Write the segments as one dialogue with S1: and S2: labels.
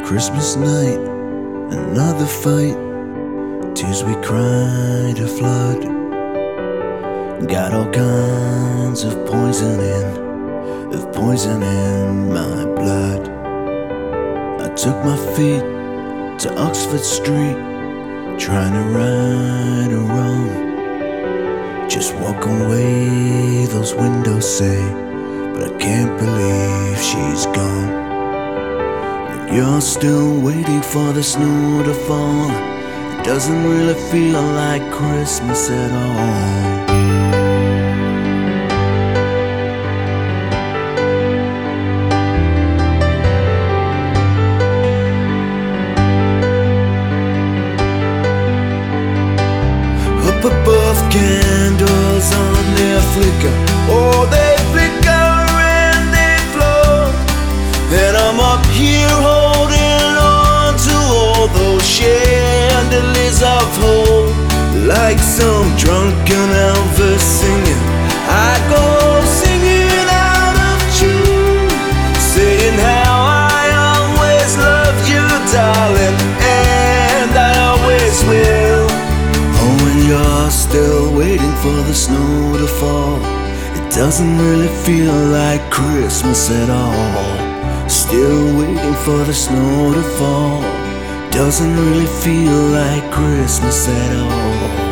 S1: Christmas night, another fight. Tears we cried a flood. Got all kinds of poison in my blood. I took my feet to Oxford Street, trying to right a wrong. Just walk away, those windows say, but I can't believe she's gone. When you're still waiting for the snow to fall, it doesn't really feel like Christmas at all. Up above, candles on their flicker. Oh, they flicker and they float. And I'm up here holding on to all those chandeliers of hope. Like some drunken Elvis singing, I go singing out of tune, saying how I always loved you, darling, and I always will. You're still waiting for the snow to fall. It doesn't really feel like Christmas at all. Still waiting for the snow to fall. Doesn't really feel like Christmas at all.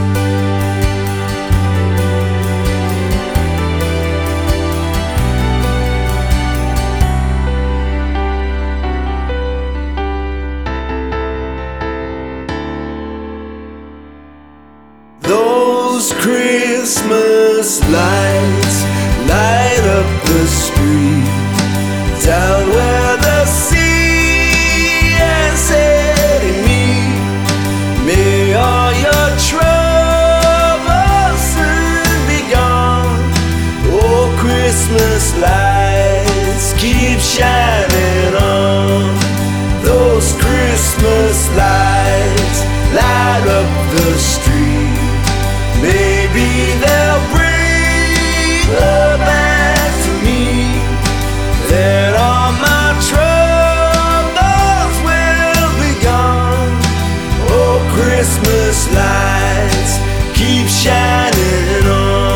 S1: Those Christmas lights light up the street, down where the sea and set me. May all your troubles soon be gone. Oh, Christmas lights keep shining on. Those Christmas lights light up the street. Maybe they'll bring her back to me. Then all my troubles will be gone. Oh, Christmas lights keep shining on.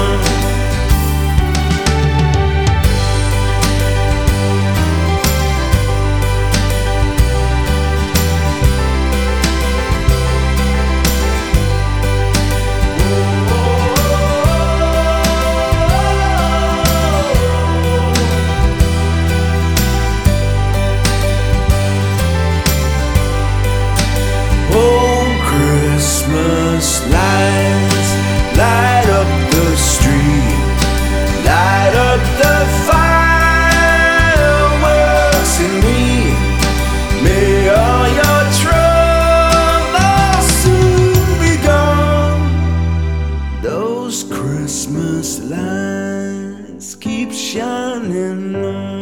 S1: Christmas lights light up the street, light up the fireworks in me. May all your troubles soon be gone. Those Christmas lights keep shining on.